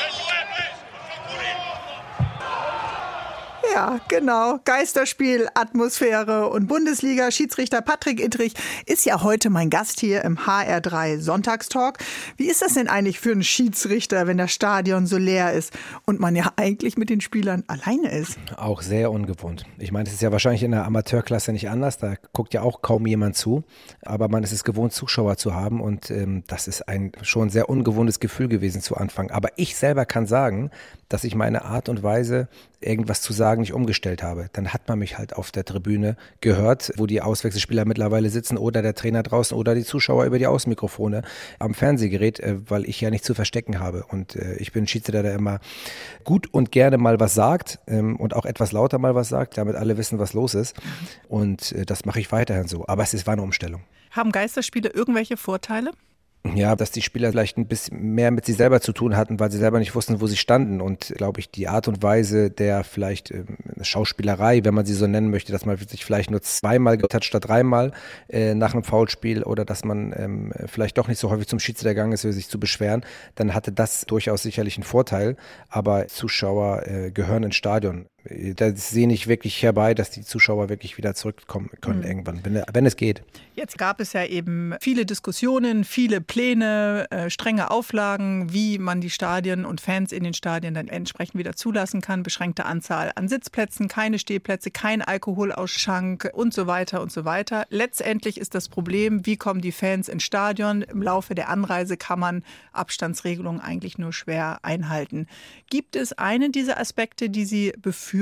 Ja, genau. Geisterspiel, Atmosphäre und Bundesliga. Schiedsrichter Patrick Ittrich ist ja heute mein Gast hier im H R drei Sonntagstalk. Wie ist das denn eigentlich für einen Schiedsrichter, wenn das Stadion so leer ist und man ja eigentlich mit den Spielern alleine ist? Auch sehr ungewohnt. Ich meine, es ist ja wahrscheinlich in der Amateurklasse nicht anders. Da guckt ja auch kaum jemand zu. Aber man ist es gewohnt, Zuschauer zu haben. Und ähm, das ist ein schon sehr ungewohntes Gefühl gewesen zu Anfang. Aber ich selber kann sagen, dass ich meine Art und Weise, irgendwas zu sagen, nicht umgestellt habe. Dann hat man mich halt auf der Tribüne gehört, wo die Auswechselspieler mittlerweile sitzen oder der Trainer draußen oder die Zuschauer über die Außenmikrofone am Fernsehgerät, äh, weil ich ja nicht zu verstecken habe. Und äh, ich bin ein Schiedsrichter, der immer gut und gerne mal was sagt ähm, und auch etwas lauter mal was sagt, damit alle wissen, was los ist. Und äh, das mache ich weiterhin so. Aber es ist, war eine Umstellung. Haben Geisterspiele irgendwelche Vorteile? Ja, dass die Spieler vielleicht ein bisschen mehr mit sich selber zu tun hatten, weil sie selber nicht wussten, wo sie standen. Und glaube ich, die Art und Weise der vielleicht ähm, Schauspielerei, wenn man sie so nennen möchte, dass man sich vielleicht nur zweimal gehört hat statt dreimal äh, nach einem Foulspiel oder dass man ähm, vielleicht doch nicht so häufig zum Schiedsrichter gegangen ist, für sich zu beschweren, dann hatte das durchaus sicherlich einen Vorteil. Aber Zuschauer äh, gehören ins Stadion. Da sehe ich wirklich herbei, dass die Zuschauer wirklich wieder zurückkommen können mhm. irgendwann, wenn, wenn es geht. Jetzt gab es ja eben viele Diskussionen, viele Pläne, äh, strenge Auflagen, wie man die Stadien und Fans in den Stadien dann entsprechend wieder zulassen kann. Beschränkte Anzahl an Sitzplätzen, keine Stehplätze, kein Alkoholausschank und so weiter und so weiter. Letztendlich ist das Problem, wie kommen die Fans ins Stadion? Im Laufe der Anreise kann man Abstandsregelungen eigentlich nur schwer einhalten. Gibt es einen dieser Aspekte, die Sie befürworten?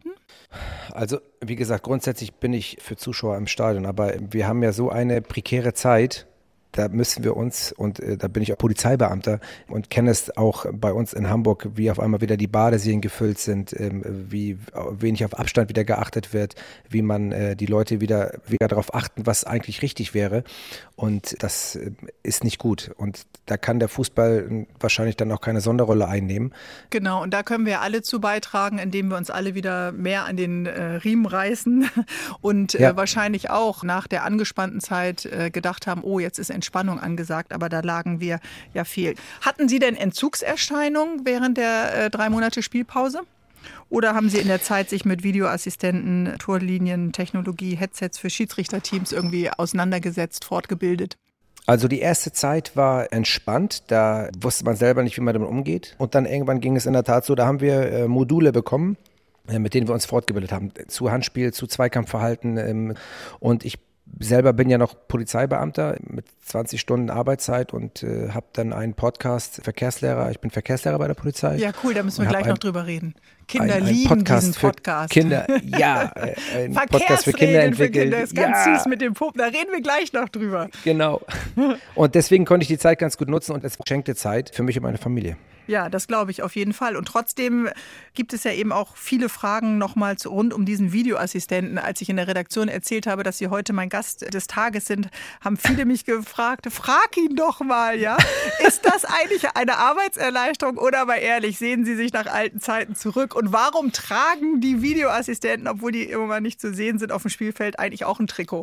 Also, wie gesagt, grundsätzlich bin ich für Zuschauer im Stadion, aber wir haben ja so eine prekäre Zeit, da müssen wir uns, und äh, da bin ich auch Polizeibeamter und kenne es auch bei uns in Hamburg, wie auf einmal wieder die Badeseen gefüllt sind, ähm, wie wenig auf Abstand wieder geachtet wird, wie man äh, die Leute wieder, wieder darauf achten, was eigentlich richtig wäre. Und das äh, ist nicht gut. Und da kann der Fußball wahrscheinlich dann auch keine Sonderrolle einnehmen. Genau, und da können wir alle zu beitragen, indem wir uns alle wieder mehr an den äh, Riemen reißen und äh, ja. wahrscheinlich auch nach der angespannten Zeit äh, gedacht haben, oh, jetzt ist Entspannung angesagt, aber da lagen wir ja viel. Hatten Sie denn Entzugserscheinungen während der äh, drei Monate Spielpause? Oder haben Sie in der Zeit sich mit Videoassistenten, Torlinien, Technologie, Headsets für Schiedsrichterteams irgendwie auseinandergesetzt, fortgebildet? Also die erste Zeit war entspannt, da wusste man selber nicht, wie man damit umgeht. Und dann irgendwann ging es in der Tat so, da haben wir äh, Module bekommen, mit denen wir uns fortgebildet haben, zu Handspiel, zu Zweikampfverhalten. Und ich selber bin ja noch Polizeibeamter mit zwanzig Stunden Arbeitszeit und äh, habe dann einen Podcast, Verkehrslehrer. Ich bin Verkehrslehrer bei der Polizei. Ja, cool, da müssen wir gleich ein, noch drüber reden. Kinder ein, ein lieben Podcast diesen Podcast. Für Kinder, ja. Ein Podcast für Kinder entwickelt. Für Kinder, ist ganz ja. süß mit dem Puppen, da reden wir gleich noch drüber. Genau. Und deswegen konnte ich die Zeit ganz gut nutzen und es schenkte Zeit für mich und meine Familie. Ja, das glaube ich auf jeden Fall. Und trotzdem gibt es ja eben auch viele Fragen nochmal rund um diesen Videoassistenten. Als ich in der Redaktion erzählt habe, dass Sie heute mein Gast des Tages sind, haben viele mich gefragt, frag ihn doch mal, ja? Ist das eigentlich eine Arbeitserleichterung oder mal ehrlich, sehen Sie sich nach alten Zeiten zurück? Und warum tragen die Videoassistenten, obwohl die immer mal nicht zu sehen sind auf dem Spielfeld, eigentlich auch ein Trikot?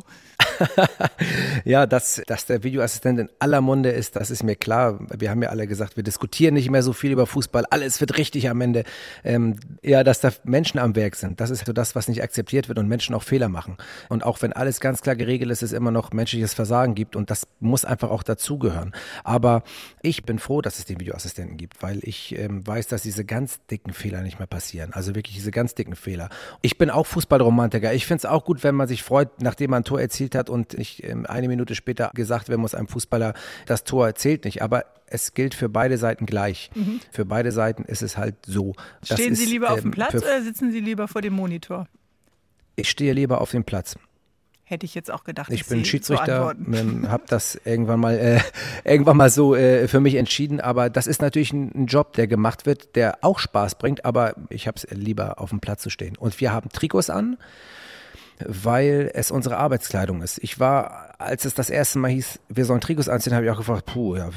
Ja, dass, dass der Videoassistent in aller Munde ist, das ist mir klar. Wir haben ja alle gesagt, wir diskutieren nicht mehr so viel über Fußball. Alles wird richtig am Ende. Ähm, ja, dass da Menschen am Werk sind. Das ist so das, was nicht akzeptiert wird und Menschen auch Fehler machen. Und auch wenn alles ganz klar geregelt ist, es immer noch menschliches Versagen gibt und das muss einfach auch dazugehören. Aber ich bin froh, dass es den Videoassistenten gibt, weil ich ähm, weiß, dass diese ganz dicken Fehler nicht mehr passieren. Also wirklich diese ganz dicken Fehler. Ich bin auch Fußballromantiker. Ich finde es auch gut, wenn man sich freut, nachdem man ein Tor erzielt hat und nicht ähm, eine Minute später gesagt werden muss, einem Fußballer, das Tor zählt nicht. Aber es gilt für beide Seiten gleich. Mhm. Für beide Seiten ist es halt so. Das Stehen ist, Sie lieber auf dem ähm, Platz oder sitzen Sie lieber vor dem Monitor? Ich stehe lieber auf dem Platz. Hätte ich jetzt auch gedacht. Ich bin Schiedsrichter, ähm, habe das irgendwann mal äh, irgendwann mal so äh, für mich entschieden. Aber das ist natürlich ein, ein Job, der gemacht wird, der auch Spaß bringt. Aber ich habe es lieber, auf dem Platz zu stehen. Und wir haben Trikots an, weil es unsere Arbeitskleidung ist. Ich war, als es das erste Mal hieß, wir sollen Trikots anziehen, habe ich auch gefragt, puh, ja,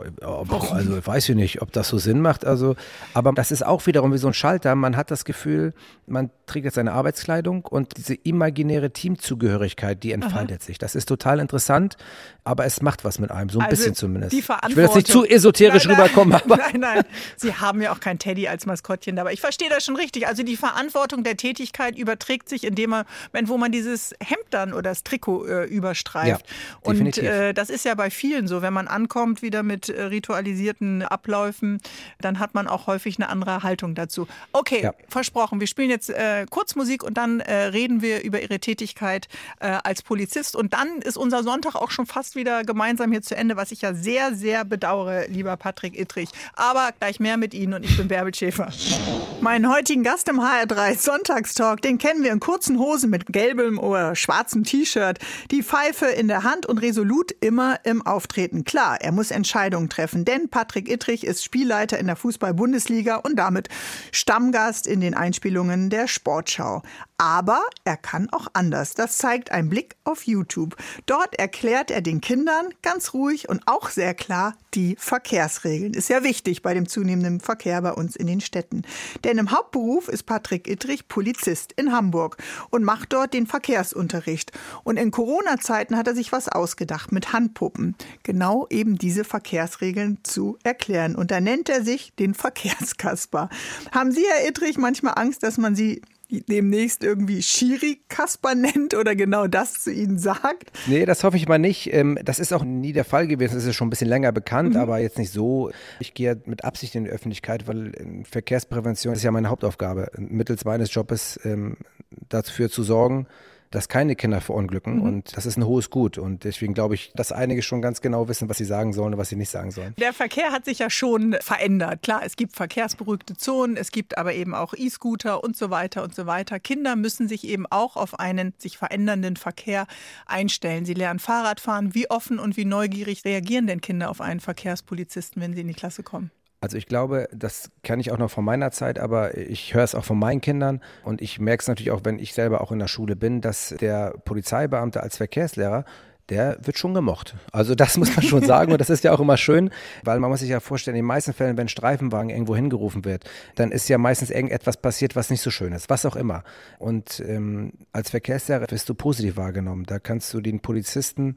also weiß ich nicht, ob das so Sinn macht. Also, aber das ist auch wiederum wie so ein Schalter. Man hat das Gefühl, man trägt jetzt seine Arbeitskleidung und diese imaginäre Teamzugehörigkeit, die entfaltet Aha. sich. Das ist total interessant, aber es macht was mit einem, so ein also bisschen zumindest. Die Verantwortung. Ich will jetzt nicht zu esoterisch nein, nein, rüberkommen. Aber nein, nein, Sie haben ja auch kein Teddy als Maskottchen dabei. Ich verstehe das schon richtig. Also die Verantwortung der Tätigkeit überträgt sich, indem man, wo man dieses Hemd dann oder das Trikot äh, überstreift. Ja, und äh, das ist ja bei vielen so, wenn man ankommt wieder mit äh, ritualisierten Abläufen, dann hat man auch häufig eine andere Haltung dazu. Okay, ja. versprochen, wir spielen jetzt äh, Kurzmusik und dann äh, reden wir über Ihre Tätigkeit äh, als Polizist und dann ist unser Sonntag auch schon fast wieder gemeinsam hier zu Ende, was ich ja sehr, sehr bedauere, lieber Patrick Ittrich. Aber gleich mehr mit Ihnen und ich bin Bärbel Schäfer. Meinen heutigen Gast im H R drei Sonntagstalk, den kennen wir in kurzen Hosen mit gelbem oder schwarzem T-Shirt, die Pfeife in der Hand und resolut immer im Auftreten. Klar, er muss Entscheidungen treffen, denn Patrick Ittrich ist Spielleiter in der Fußball-Bundesliga und damit Stammgast in den Einspielungen der Sportschau. Aber er kann auch anders. Das zeigt ein Blick auf YouTube. Dort erklärt er den Kindern ganz ruhig und auch sehr klar die Verkehrsregeln. Ist ja wichtig bei dem zunehmenden Verkehr bei uns in den Städten. Denn im Hauptberuf ist Patrick Ittrich Polizist in Hamburg und macht dort den Verkehrsunterricht. Und in Corona-Zeiten hat er sich was ausgedacht mit Handpuppen. Genau eben diese Verkehrsregeln zu erklären. Und da nennt er sich den Verkehrskasper. Haben Sie, Herr Ittrich, manchmal Angst, dass man Sie demnächst irgendwie Schiri-Kasper nennt oder genau das zu Ihnen sagt? Nee, das hoffe ich mal nicht. Das ist auch nie der Fall gewesen. Das ist schon ein bisschen länger bekannt, mhm. aber jetzt nicht so. Ich gehe mit Absicht in die Öffentlichkeit, weil Verkehrsprävention ist ja meine Hauptaufgabe. Mittels meines Jobs ähm, dafür zu sorgen, dass keine Kinder verunglücken mhm. und das ist ein hohes Gut und deswegen glaube ich, dass einige schon ganz genau wissen, was sie sagen sollen und was sie nicht sagen sollen. Der Verkehr hat sich ja schon verändert. Klar, es gibt verkehrsberuhigte Zonen, es gibt aber eben auch E-Scooter und so weiter und so weiter. Kinder müssen sich eben auch auf einen sich verändernden Verkehr einstellen. Sie lernen Fahrradfahren. Wie offen und wie neugierig reagieren denn Kinder auf einen Verkehrspolizisten, wenn sie in die Klasse kommen? Also ich glaube, das kann ich auch noch von meiner Zeit, aber ich höre es auch von meinen Kindern und ich merke es natürlich auch, wenn ich selber auch in der Schule bin, dass der Polizeibeamte als Verkehrslehrer, der wird schon gemocht. Also das muss man schon sagen und das ist ja auch immer schön, weil man muss sich ja vorstellen, in den meisten Fällen, wenn ein Streifenwagen irgendwo hingerufen wird, dann ist ja meistens irgendetwas passiert, was nicht so schön ist, was auch immer. Und ähm, als Verkehrslehrer wirst du positiv wahrgenommen. Da kannst du den Polizisten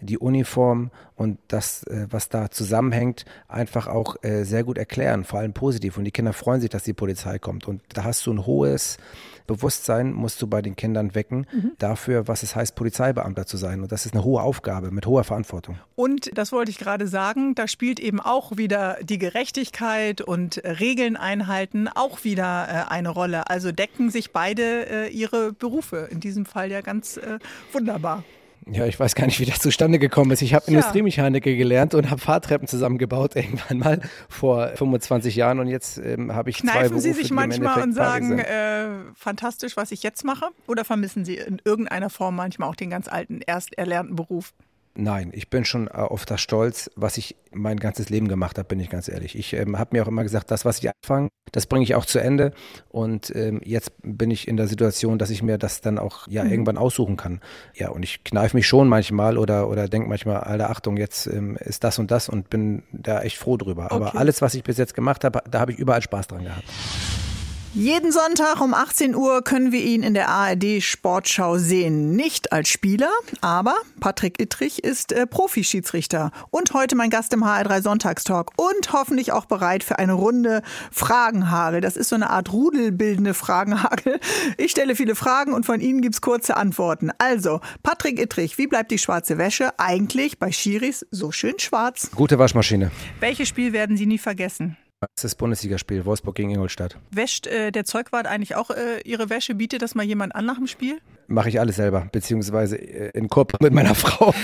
die Uniform und das, was da zusammenhängt, einfach auch sehr gut erklären, vor allem positiv. Und die Kinder freuen sich, dass die Polizei kommt. Und da hast du ein hohes Bewusstsein, musst du bei den Kindern wecken, mhm. dafür, was es heißt, Polizeibeamter zu sein. Und das ist eine hohe Aufgabe mit hoher Verantwortung. Und das wollte ich gerade sagen, da spielt eben auch wieder die Gerechtigkeit und Regeln einhalten auch wieder eine Rolle. Also decken sich beide ihre Berufe, in diesem Fall ja ganz wunderbar. Ja, ich weiß gar nicht, wie das zustande gekommen ist. Ich habe ja. Industriemechaniker gelernt und habe Fahrtreppen zusammengebaut irgendwann mal vor fünfundzwanzig Jahren und jetzt ähm, habe ich Kneifen zwei Berufe, Sie sich die manchmal und sagen, äh, fantastisch, was ich jetzt mache? Oder vermissen Sie in irgendeiner Form manchmal auch den ganz alten, erst erlernten Beruf? Nein, ich bin schon auf das stolz, was ich mein ganzes Leben gemacht habe, bin ich ganz ehrlich. Ich ähm, habe mir auch immer gesagt, das, was ich anfange, das bringe ich auch zu Ende. Und ähm, jetzt bin ich in der Situation, dass ich mir das dann auch ja mhm. irgendwann aussuchen kann. Ja, und ich kneife mich schon manchmal oder, oder denke manchmal, Alter, Achtung, jetzt ähm, ist das und das und bin da echt froh drüber. Okay. Aber alles, was ich bis jetzt gemacht habe, da habe ich überall Spaß dran gehabt. Jeden Sonntag um achtzehn Uhr können wir ihn in der A R D-Sportschau sehen. Nicht als Spieler, aber Patrick Ittrich ist äh, Profischiedsrichter und heute mein Gast im H R drei Sonntagstalk und hoffentlich auch bereit für eine Runde Fragenhagel. Das ist so eine Art rudelbildende Fragenhagel. Ich stelle viele Fragen und von Ihnen gibt's kurze Antworten. Also, Patrick Ittrich, wie bleibt die schwarze Wäsche eigentlich bei Schiris so schön schwarz? Gute Waschmaschine. Welches Spiel werden Sie nie vergessen? Das ist das Bundesligaspiel, Wolfsburg gegen Ingolstadt. Wäscht äh, der Zeugwart eigentlich auch äh, ihre Wäsche? Bietet das mal jemand an nach dem Spiel? Mache ich alles selber, beziehungsweise äh, in Kooperation mit meiner Frau.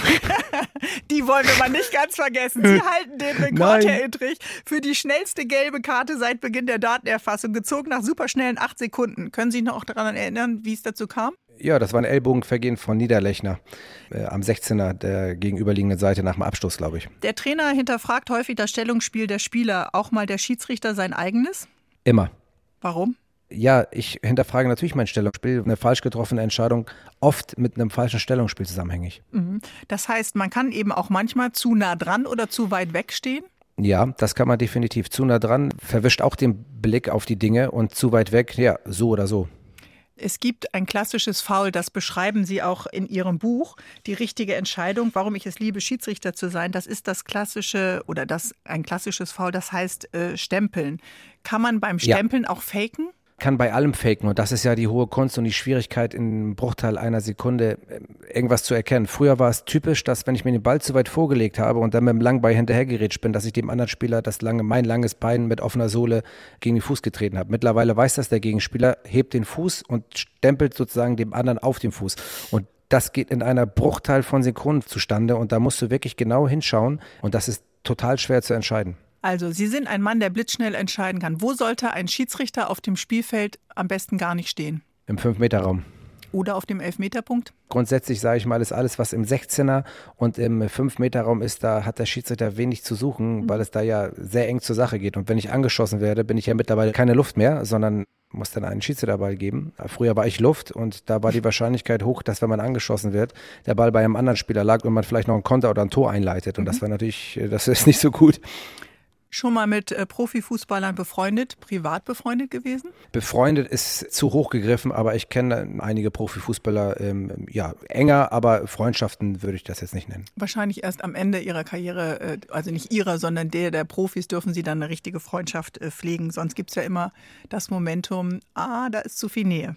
Die wollen wir mal nicht ganz vergessen. Sie halten den Rekord, Nein. Herr Ittrich, für die schnellste gelbe Karte seit Beginn der Datenerfassung, gezogen nach superschnellen acht Sekunden. Können Sie sich noch daran erinnern, wie es dazu kam? Ja, das war ein Ellbogenvergehen von Niederlechner äh, am sechzehner der gegenüberliegenden Seite nach dem Abstoß, glaube ich. Der Trainer hinterfragt häufig das Stellungsspiel der Spieler. Auch mal der Schiedsrichter sein eigenes? Immer. Warum? Ja, ich hinterfrage natürlich mein Stellungsspiel. Eine falsch getroffene Entscheidung oft mit einem falschen Stellungsspiel zusammenhängig. Das heißt, man kann eben auch manchmal zu nah dran oder zu weit weg stehen? Ja, das kann man definitiv. Zu nah dran verwischt auch den Blick auf die Dinge und zu weit weg, ja, so oder so. Es gibt ein klassisches Foul, das beschreiben Sie auch in Ihrem Buch, die richtige Entscheidung, warum ich es liebe, Schiedsrichter zu sein. Das ist das klassische oder das ein klassisches Foul, das heißt äh, Stempeln. Kann man beim Stempeln ja. auch faken? Kann bei allem faken und das ist ja die hohe Kunst und die Schwierigkeit, in einem Bruchteil einer Sekunde irgendwas zu erkennen. Früher war es typisch, dass wenn ich mir den Ball zu weit vorgelegt habe und dann mit dem Langbein hinterhergerätscht bin, dass ich dem anderen Spieler das lange, mein langes Bein mit offener Sohle gegen den Fuß getreten habe. Mittlerweile weiß das der Gegenspieler, hebt den Fuß und stempelt sozusagen dem anderen auf den Fuß. Und das geht in einer Bruchteil von Sekunden zustande und da musst du wirklich genau hinschauen und das ist total schwer zu entscheiden. Also, Sie sind ein Mann, der blitzschnell entscheiden kann. Wo sollte ein Schiedsrichter auf dem Spielfeld am besten gar nicht stehen? Im fünf Meter Raum. Oder auf dem Elfmeterpunkt? Grundsätzlich sage ich mal, ist alles, was im sechzehner und im fünf Meter Raum ist, da hat der Schiedsrichter wenig zu suchen, mhm. weil es da ja sehr eng zur Sache geht. Und wenn ich angeschossen werde, bin ich ja mittlerweile keine Luft mehr, sondern muss dann einen Schiedsrichterball geben. Früher war ich Luft und da war die Wahrscheinlichkeit hoch, dass wenn man angeschossen wird, der Ball bei einem anderen Spieler lag und man vielleicht noch einen Konter oder ein Tor einleitet. Und mhm. das war natürlich, das ist nicht so gut. Schon mal mit äh, Profifußballern befreundet, privat befreundet gewesen? Befreundet ist zu hoch gegriffen, aber ich kenne einige Profifußballer, ähm, ja, enger, aber Freundschaften würde ich das jetzt nicht nennen. Wahrscheinlich erst am Ende ihrer Karriere, äh, also nicht ihrer, sondern der der Profis, dürfen sie dann eine richtige Freundschaft äh, pflegen. Sonst gibt es ja immer das Momentum, ah, da ist zu viel Nähe.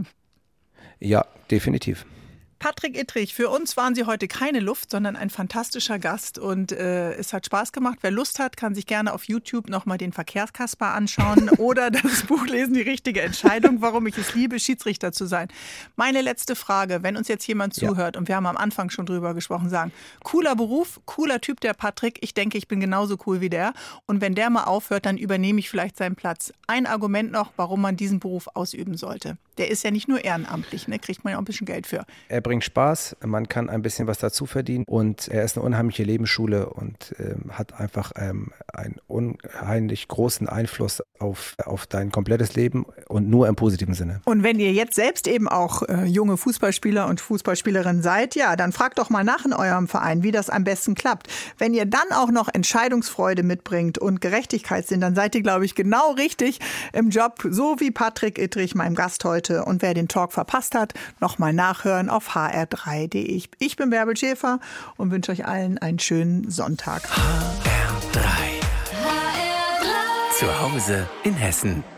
Ja, definitiv. Patrick Ittrich, für uns waren Sie heute keine Luft, sondern ein fantastischer Gast und äh, es hat Spaß gemacht. Wer Lust hat, kann sich gerne auf YouTube nochmal den Verkehrskasper anschauen oder das Buch lesen, die richtige Entscheidung, warum ich es liebe, Schiedsrichter zu sein. Meine letzte Frage, wenn uns jetzt jemand zuhört ja. und wir haben am Anfang schon drüber gesprochen, sagen, cooler Beruf, cooler Typ der Patrick, ich denke, ich bin genauso cool wie der und wenn der mal aufhört, dann übernehme ich vielleicht seinen Platz. Ein Argument noch, warum man diesen Beruf ausüben sollte. Der ist ja nicht nur ehrenamtlich, ne? Kriegt man ja auch ein bisschen Geld für. Er bringt Spaß, man kann ein bisschen was dazu verdienen und er ist eine unheimliche Lebensschule und ähm, hat einfach ähm, einen unheimlich großen Einfluss auf, auf dein komplettes Leben und nur im positiven Sinne. Und wenn ihr jetzt selbst eben auch äh, junge Fußballspieler und Fußballspielerin seid, ja, dann fragt doch mal nach in eurem Verein, wie das am besten klappt. Wenn ihr dann auch noch Entscheidungsfreude mitbringt und Gerechtigkeitssinn, dann seid ihr, glaube ich, genau richtig im Job, so wie Patrick Ittrich, meinem Gast heute. heute. Und wer den Talk verpasst hat, nochmal nachhören auf h r drei punkt d e. Ich bin Bärbel Schäfer und wünsche euch allen einen schönen Sonntag. H R drei. Zu Hause in Hessen.